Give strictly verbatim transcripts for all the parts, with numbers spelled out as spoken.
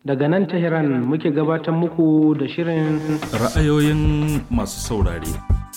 Daga nan Tehran muke gabatar muku da shirin ra'ayoyin masu saurare.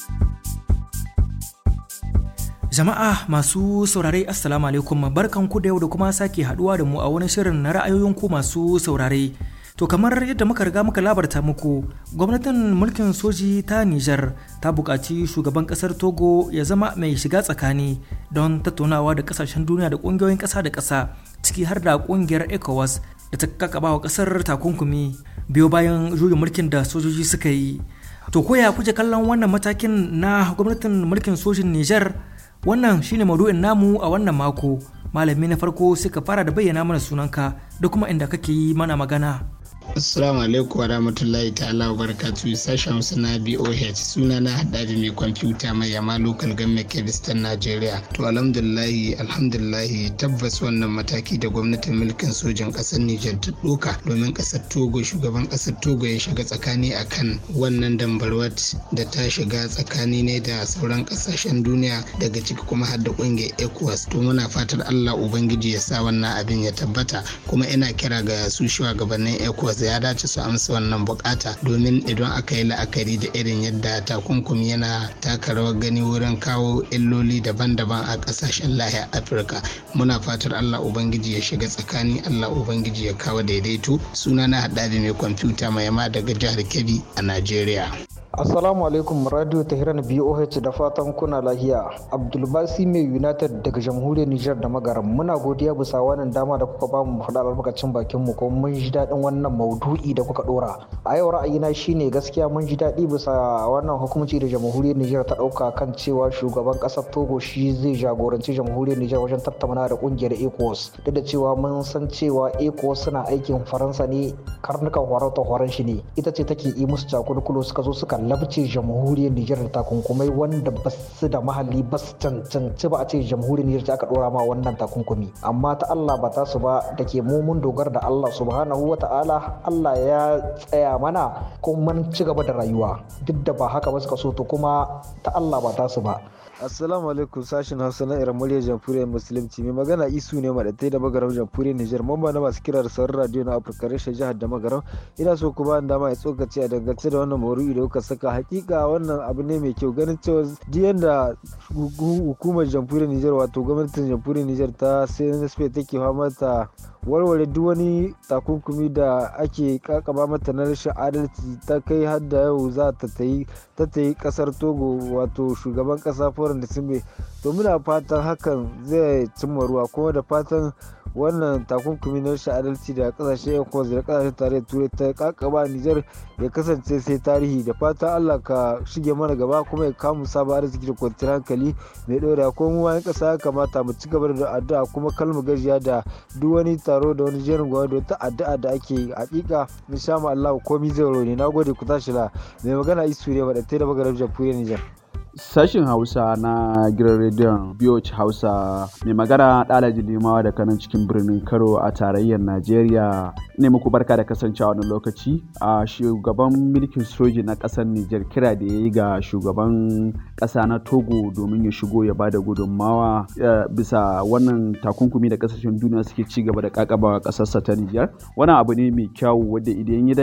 Jama'a masu saurare Assalamu alaikum, barkanku da yau da kuma sake haduwa da mu a wani shirin na ra'ayoyin ku masu saurare. To kamar yadda muka riga muka labarta muku, gwamnatin mulkin soji ta Nijar ta buƙaci shugaban ƙasar Togo ya zama mai shiga tsakani don tattaunawa da ƙasashen duniya da ƙungiyoyin ƙasa da ƙasa, ciki har da ƙungiyar ECOWAS da ta kakaba wa ƙasar takunkumi biyo bayan juyin mulkin da sojoji suka yi. To koya kuke kallon wannan matakin na gwamnatin mulkin sojin Nijar? Wannan shine maudu'in namu a wannan mako. Malami na farko suka fara da bayyana mana sunanka da kuma inda kake yi mana magana. Assalamu alaikum wa rahmatullahi ta'ala wa barakatuhu. Sashen Hausa na B O H, suna na haddadi mai kwamfuta mai yama local government Kebistan Najeriya. To alhamdulillahi alhamdulillahi tabbas wannan mataki da gwamnatin mulkin sojin kasar Nijar ta doka domin kasar Togo, shugaban kasar Togo ya shiga tsakani akan wannan dambarwat da ta shiga tsakani ne da sauran kasashen duniya, daga ciki kuma har da kungiyar ECOWAS. To muna fatar Allah ubangiji ya sa wannan abin ya tabbata, kuma ina kira ga su shugabannin ECOWAS ya dace su amsa wannan bukata, domin idan aka yi la'akari da irin yadda takunkumi yana taka rawar gani wurin kawo illoli daban-daban a kasashen lahiyar Afirka, muna fatar Allah ubangiji ya shiga tsakani, Allah ubangiji ya kawo daidaito. Suna na haɗari mai kwamfuta mai yama daga jihar Kebbi a Najeriya. Assalamu alaikum Radio Tehran B O H, da fatan kuna lahiya. Abdulbasi mai United daga jamhuriyar Nijar da Magaram. Muna godiya bisa wannan dama da kuka bamu mu faɗa albarkacin bakin mu, kuma mun ji daɗin wannan maudu'i da kuka ɗora. A yau ra'ayina shine gaskiya mun ji daɗi bisa wannan hukunci da jamhuriyar Nijar ta ɗauka kan cewa shugaban ƙasar Togo shi zai jagoranci jamhuriyar Nijar wajen tattauna da ƙungiyar ECOWAS. Duk da cewa mun san cewa ECOWAS suna aikin Faransa ne, karnukan horar horon shi ne. Ita ce take yi musu cakudukulo, suka zo suka labce jamhuriyar Nijar da takunkumai wanda ba su da mahalli, ba su cancanci ba a ce jamhuriyar Nijar ta aka dora ma wannan takunkumi. Amma ta Allah ba ta su ba, da ke mu mun dogara da Allah subhanahu wa ta'ala. Allah ya tsaya mana kuma mun ci gaba da rayuwa, duk da ba haka ba suka so, to kuma ta Allah ba ta su ba. Assalamu alaikum, sashen Hausa na Iran muryar jamhuriyar musulunci. Mai magana Isu ne madatai da magaram jamhuriyar Nijar, mamba na masu kira da sauran radio na Afirka reshen jihar da magaram. Ina so ku ba ni dama ya tsokaci a dangance da wannan maudu'i da kuka saka. Hakika wannan abu ne mai kyau, ganin cewa jiyan da hukumar jamhuriyar Nijar, wato gwamnatin jamhuriyar Nijar ta C N S P take fama ta warware duk wani takunkumi da ake kakaba mata na rashin adalci, ta kai har da yau za ta tayi ta tayi kasar Togo, wato shugaban kasa Foran da Simbe. To muna fatan hakan zai cimma ruwa, kuma da fatan wannan takunkumi na rashin adalci da kasashen ECOWAS da kasashen tarayyar turai ta kakaba Nijar ya kasance sai tarihi. Da fatan Allah ka shige mana gaba, kuma ya kamu sabon arziki da kwanciyar hankali mai ɗorewa. Ko mu bayan ƙasa ya kamata mu ci gaba da addu'a, kuma kalmu gajiya da duk wani taro da wani jerin gwamnati da wata addu'a da ake yi. Hakika insha Allah komai zai rone. Nagode, ku tashi la. Mai magana Isu ne madatai da magaram jamhuriyar Nijar. Sashin Hausa na gidan rediyon B O H Hausa, mai magana Ɗalaji Limawa da kanan cikin birnin Kano a tarayyar Najeriya. Ne muku barka da kasancewa wani lokaci. A shugaban mulkin soji na ƙasar Nijar kira da ya yi ga shugaban ƙasa na Togo domin ya shigo ya bada gudunmawa bisa wannan takunkumi da ƙasashen duniya suke ci gaba da ƙaƙabawa ƙasarsa ta Nijar. Wannan abu ne mai kyau wanda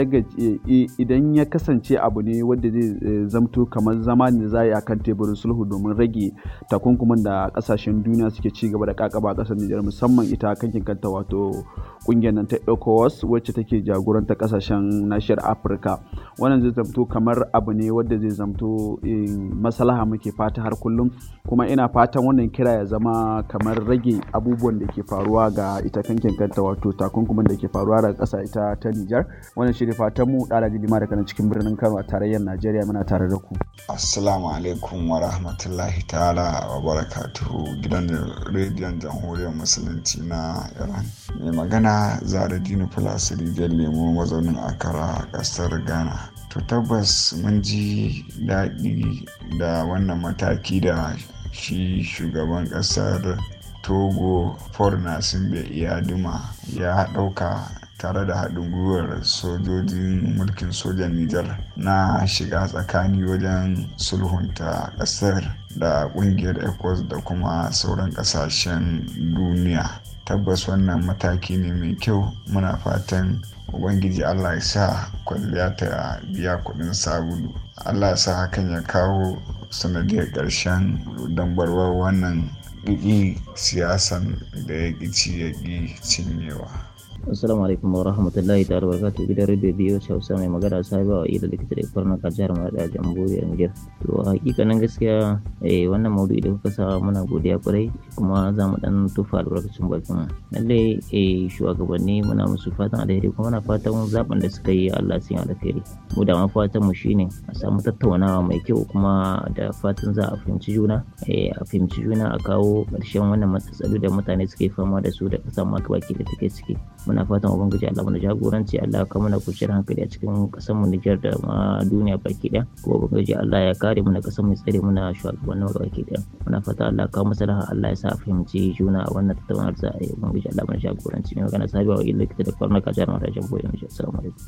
idan ya kasance abu ne wanda zai zamto kamar zama ne za a kan teburin sulhu domin rage takunkumin da kasashen duniya suke ci gaba da kakaba kasar Nijar, musamman ita kankin kanta wato kungiyar nan ta ECOWAS wacce take jagoranta kasashen nashiyar Afirka. Wannan zai zamto kamar abu ne wanda zai zamto maslaha muke fata har kullum, kuma ina fatan wannan kira ya zama kamar rage abubuwan da ke faruwa ga ita kankin kanta wato takunkumin da ke faruwa daga kasa ita ta Nijar. Wannan shi ne fatan mu. Ɗalaji Lima daga cikin birnin Kano a tarayyar Najeriya, muna tare da ku. Assalamu alaikum wa rahmatullahi ta'ala wa barakatuhu, gidan rediyon jamhuriyar musulunci na Iran. Mai magana Zaradini Plus Rijiyar Lemo, mazaunin Accra, ƙasar Ghana. To tabbas mun ji daɗi da wannan mataki da shi shugaban ƙasar Togo Faure Gnassingbe Eyadema ya ɗauka tare da haɗin gwiwar sojojin mulkin sojan Nijar na shiga tsakani wajen sulhunta ƙasar da ƙungiyar ECOWAS da kuma sauran ƙasashen duniya. Tabbas wannan mataki ne mai kyau, muna fatan ubangiji Allah ya sa kwalliya ta biya kuɗin sabulu. Allah ya sa hakan ya kawo sanadiyar ƙarshen dambarwar wannan ƙiƙi siyasan da ya ƙici ya ƙi cinyewa. Assalamu alaikum wa rahmatullahi ta'ala wa barakatuh. Gidan Radio biyu Hausa mai magana Sahiba wa Ila likita da farna ka jihar Maradi a Jamhuriyar Niger. To hakikanin gaskiya eh wannan maudu'i da kuka sa muna godiya kwarai kuma za mu dan tufa albarkacin bakin mu. Lalle eh shugabanni muna musu fatan alheri kuma muna fatan zaben da suka yi Allah sun yi alheri. Mu da ma fatan mu shine a samu tattaunawa mai kyau kuma da fatan za a fahimci juna eh a fahimci juna a kawo ƙarshen wannan matsaloli da mutane suke fama da su da ƙasa ma baki da take ciki. Muna fatan ubangiji Allah mana jagoranci, Allah ka mana kwanciyar hankali a cikin kasar mu Niger da ma duniya baki daya. Ko ubangiji Allah ya kare mu na kasar mu, tsare mu na shugabannin baki daya. Muna fatan Allah ka maslaha, Allah ya sa a fahimci juna a wannan tattaunawar za a yi. Ubangiji Allah mana jagoranci. Mai magana Sabiwa wa likita da farna ka jihar Maradi Jamhuriyar Niger. Assalamu alaikum.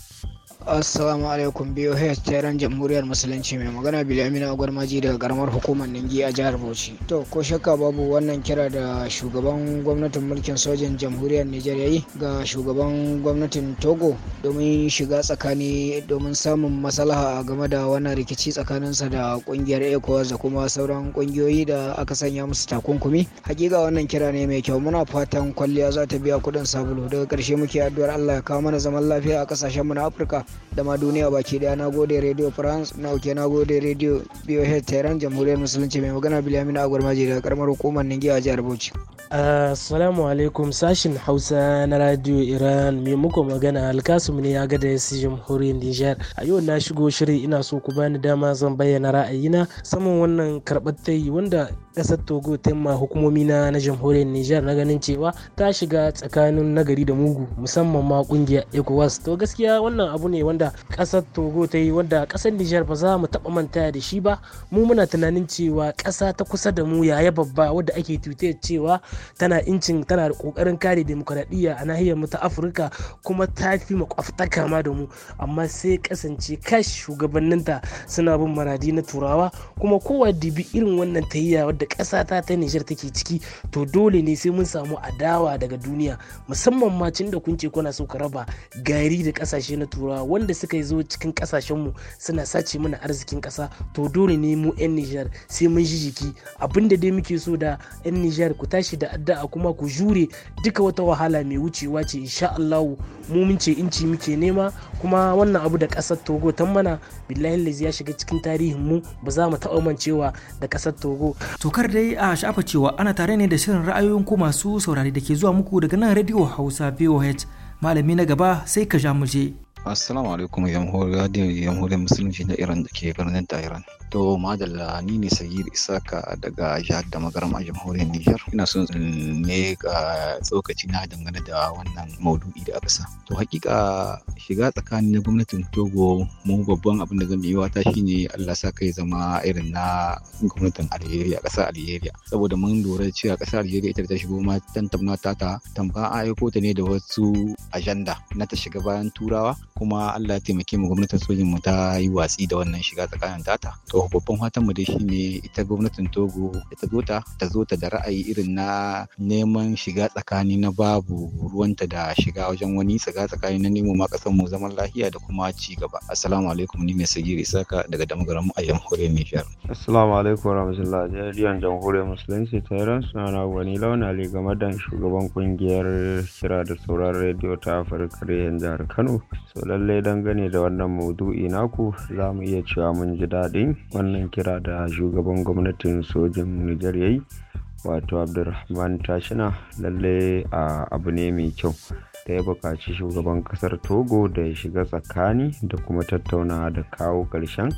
Assalamu alaikum B O H taron jamhuriyar musulunci, mai magana Bilamina Agwarmaji daga karamar hukumar Ningi a jihar Bauchi. To ko shakka babu wannan kira da shugaban gwamnatin mulkin sojan jamhuriyar Nijar yayi ga shugaban gwamnatin Togo domin shiga tsakani domin samun maslaha game da wannan rikici tsakaninsa da kungiyar ECOWAS da kuma sauran kungiyoyi da aka sanya musu takunkumi. Hakika wannan kira ne mai kyau, muna fatan kwalliya za ta biya kudin sabulu. Daga karshe muke addu'ar Allah ya kawo mana zaman lafiya a kasashen mu na Afirka da ma duniya baki daya. Na gode Radio France, na oke na gode Radio B O H Tehran jamhuriyar musulunci, mai magana Bilamina Agwarmaji daga karamar hukumar Ningi a jihar Bauchi. Assalamu alaikum sashin Hausa na Radio Iran, mai muku magana Alkasum ne ya gada yasi jamhuriyar Nijar. A yau na shigo shirin, ina so ku bani dama zan bayyana ra'ayina saman wannan karɓar tayi wanda ƙasar Togo ta ma hukumomi na na jamhuriyar Nijar na ganin cewa ta shiga tsakanin nagari da mugu, musamman ma kungiyar ECOWAS. To gaskiya wannan abu ne wanda ƙasar Togo ta yi, wanda ƙasar Nijar ba za mu taɓa manta da shi ba. Mu muna tunanin cewa ƙasa ta kusa da mu yaya babba wadda ake tutayar cewa tana incin tana da kokarin kare demokradiyya a nahiyar mu ta Afirka kuma ta fi makwabtaka ma da mu, amma sai kasance kash shugabanninta suna bin maradi na turawa. Kuma kowa dibi irin wannan tayyiya wadda ƙasa ta ta Nijar take ciki, to dole ne sai mun samu adawa daga duniya, musamman ma cin da kun ce kuna so ka raba gari da ƙasashe na turawa wanda suka zo cikin ƙasashen mu suna sace mana arzikin ƙasa. To dole ne mu 'yan Nijar sai mun ji jiki. Abinda dai muke so da 'yan Nijar, ku tashi da addu'a kuma ku jure duka wata wahala mai wucewa ce insha Allah. Mu mun ce inci muke nema, kuma wannan abu da kasar Togo ta mana billahi lazi ya shiga cikin tarihin mu, ba za mu taɓa mancewa da kasar Togo. Tokar dai a shafa cewa ana tare ne da shirin ra'ayoyin ku masu saurari da ke zuwa muku daga nan Radio Hausa B O H. Malami na gaba sai ka ja mu je. Assalamu alaikum jamhuriyar musulunci na Iran da ke birnin Tehran. To madalla, ni ne Sayyid Isaka daga jihar da Magaram a jamhuriyar Nijar. Ina son ne ga tsokaci na dangane da wannan maudu'i da aka sa. To hakika shiga tsakanin na gwamnatin Togo, mu babban abin da zan yi wata shine Allah sa kai zama irin na gwamnatin Algeria, ƙasar Algeria. Saboda mun lura cewa ƙasar Algeria ita ta shigo ma tantamna ta ta tamka an aiko ta ne da wasu ajanda na ta shiga bayan Turawa, kuma Allah ya taimake mu gwamnatin sojin mu ta yi watsi da wannan shiga tsakanin tata. To babban fatan mu dai shine ita gwamnatin Togo ta zo ta ta zo ta da ra'ayi irin na neman shiga tsakani na babu ruwanta da shiga wajen wani tsaga tsakani na nemo ma kasar mu zaman lafiya da kuma ci gaba. Assalamu alaikum, ni ne Sagiri Isaka daga Damagaram a jamhuriyar Nijar. Assalamu alaikum warahmatullahi. Jariyan jamhuriyar musulunci ta Iran, sunana wani launa ne game da shugaban kungiyar kira da sauraron rediyo ta Afirka Rehen jihar Kano. So lallai dangane da wannan maudu'i naku, za mu iya cewa mun ji daɗin wannan kira da shugaban gwamnatin sojin Nijar yayi, wato Abdulrahman Tashina. Lalle abu ne mai kyau da ya buƙaci shugaban ƙasar Togo da ya shiga tsakani da kuma tattauna da kawo ƙarshen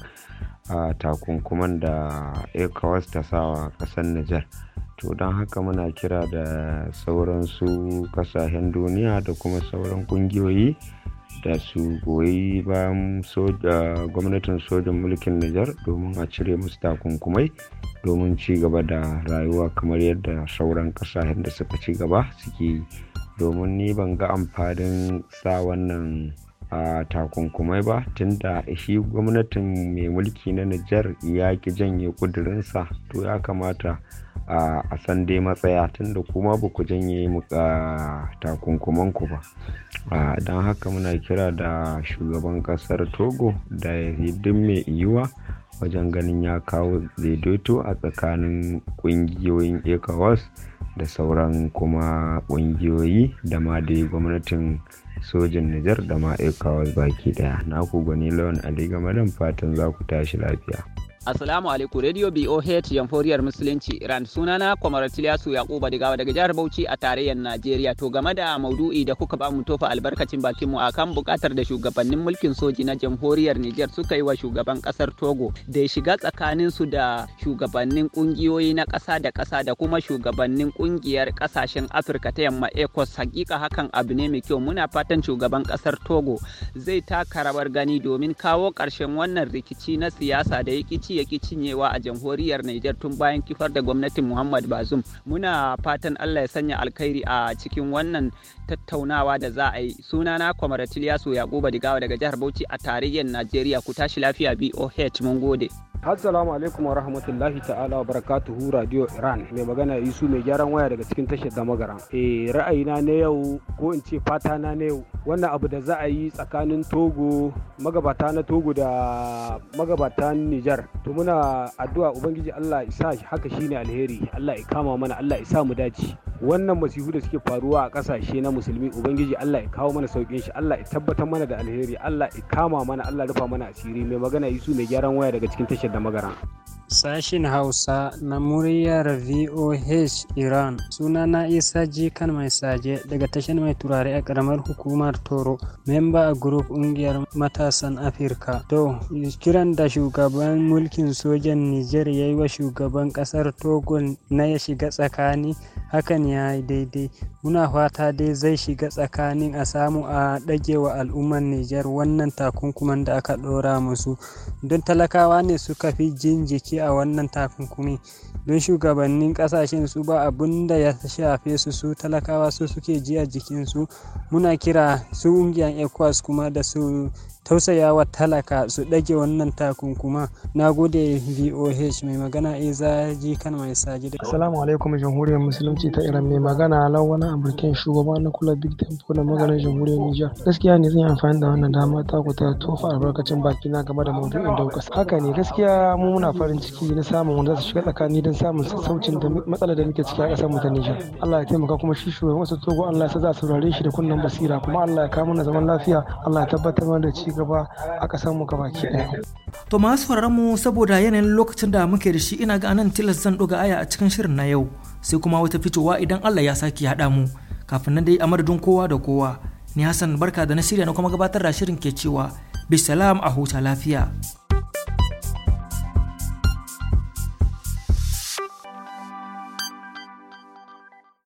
a takunkuman da ECOWAS ta sawa ƙasar Nijar. To don haka muna kira da sauran su ƙasashen duniya da kuma sauran ƙungiyoyi da su goyi bayan gwamnatin sojin mulkin Nijar domin a cire musu takunkumai domin ci gaba da rayuwa kamar yadda sauran kasashen da suka ci gaba suke yi. Domin ni ban ga amfanin sa wannan a takunkumai ba, tunda shi gwamnatin mai mulki na Nijar ya ki janye kudurinsa. To ya kamata a san dai matsaya, tunda kuma ba ku janye takunkumanku ba. Don haka muna kira da shugaban kasar Togo da duk mai yiwuwa wajen ganin ya kawo daidaito a tsakanin kungiyoyin ECOWAS da sauran kuma kungiyoyi da ma dai gwamnatin sojin Nijar da ma ECOWAS baki daya. Na ku Gwani Lawan Ali Gamadan, fatan za ku tashi lafiya. Assalamu alaikum Radio B O H Jamhuriyar Musulunci Iran, sunana Kwamar Tiliyasu Yakuba Digawa daga jihar Bauchi a tarayyar Najeriya. To game da maudu'i da kuka ba mu tofa albarkacin bakin mu akan bukatar da shugabannin mulkin soji na Jamhuriyar Nijar suka yi wa shugaban kasar Togo da ya shiga tsakanin su da shugabannin kungiyoyi na kasa da kasa da kuma shugabannin kungiyar kasashen Afirka ta Yamma ECOWAS. Hakika hakan abu ne mai kyau. Muna fatan shugaban kasar Togo zai taka rawar gani domin kawo ƙarshen wannan rikici na siyasa da yake ya ki cinyewa a jamhuriyar Nijar tun bayan kifar da gwamnatin Muhammad Bazoum. Muna fatan Allah ya sanya alkhairi a cikin wannan tattaunawa da za a yi. Sunana Kwamar Tiliyasu Yakuba Digawa daga jihar Bauchi a tarayyar Najeriya. Ku tashi lafiya B O H, mun gode. Assalamu alaikum wa rahmatullahi ta'ala wa barakatuhu Radio Iran. Mai magana Isu mai gyaran waya daga cikin tashar da magara. Eh ra'ayina na yau ko in ce fata na na yau, wannan abu da za a yi tsakanin Togo, magabata na Togo da magabatan Nijar. To muna addu'a Ubangiji Allah isa haka shine alheri. Allah ya kama mana, Allah ya sa mu dace. Wannan masifu da suke faruwa a kasashe na musulmi, Ubangiji Allah ya kawo mana saukin shi, Allah ya tabbatar mana da alheri, Allah ya kama mana, Allah rufa mana asiri. Mai magana Isu mai gyaran waya daga cikin tashar da magara. Sashin Hausa na muryar V O H Iran, sunana Isa Jikan Mai Saje daga tashar mai turare a karamar hukumar Toro, memba a group ƙungiyar matasan Afirka. To, kiran da shugaban mulkin sojan Nijar ya yi wa shugaban ƙasar Togo na ya shiga tsakani, hakan ya yi daidai. Muna fata dai zai shiga tsakanin a samu a ɗage wa al'ummar Nijar wannan takunkuman da aka ɗora musu, don talakawa ne suka fi jin jiki a wannan takunkumi, don shugabannin kasashen su ba abun da ya shafe su, su talakawa su suke ji a jikinsu. Muna kira su ƙungiyar ECOWAS kuma da su tausayawa talaka su ɗage wannan takunkuma. Na gode V O H. Mai magana Isa Jikan Mai Saje. Assalamu alaikum Jamhuriyar Musulunci ta Iran. Mai magana Lawan Amurken, shugaba na kula Big Tempo da maganar Jamhuriyar Nijar. Gaskiya ne zan yi amfani da wannan dama ta ku ta tofa albarkacin baki na game da maudu'in da kuka. Haka ne, gaskiya mu muna farin ciki na samun wanda su shiga tsakani don samun sassaucin da matsalar da muke ciki a ƙasar mu ta Nijar. Allah ya taimaka, kuma shi shugaban wasu Togo Allah ya sa za su saurare shi da kunnen basira, kuma Allah ya kawo mana zaman lafiya, Allah ya tabbatar mana da ci gaba a ƙasar mu gabaki ɗaya. To masu sauraron mu, saboda yanayin lokacin da muke da shi, ina ga anan tilas zan ɗoga aya a cikin shirin na yau, sai kuma wata fitowa idan Allah ya sake haɗa mu. Kafin nan dai a madadin kowa da kowa, ni Hassan barka da na shirya na kuma gabatar da shirin ke cewa bisalam a huta lafiya.